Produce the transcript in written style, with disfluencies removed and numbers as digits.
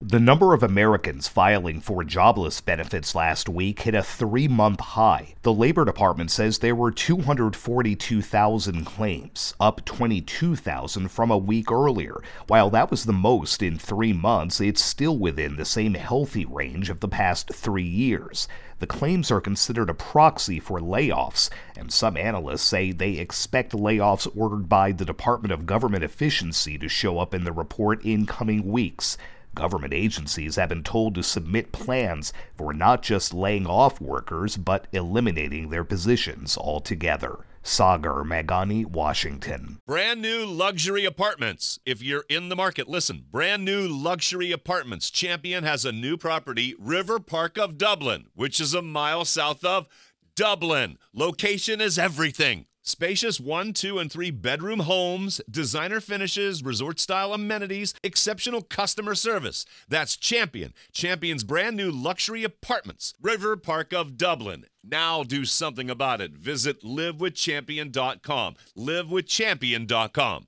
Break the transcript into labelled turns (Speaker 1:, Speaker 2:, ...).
Speaker 1: The number of Americans filing for jobless benefits last week hit a 3-month high. The Labor Department says there were 242,000 claims, up 22,000 from a week earlier. While that was the most in 3 months, it's still within the same healthy range of the past 3 years. The claims are considered a proxy for layoffs, and some analysts say they expect layoffs ordered by the Department of Government Efficiency to show up in the report in coming weeks. Government agencies have been told to submit plans for not just laying off workers, but eliminating their positions altogether. Sagar Magani, Washington.
Speaker 2: Brand new luxury apartments. If you're in the market, listen. Brand new luxury apartments. Champion has a new property, River Park of Dublin, which is a mile south of Dublin. Location is everything. Spacious 1, 2, and 3 bedroom homes, designer finishes, resort-style amenities, exceptional customer service. That's Champion. Champion's brand new luxury apartments, River Park of Dublin. Now do something about it. Visit livewithchampion.com. livewithchampion.com.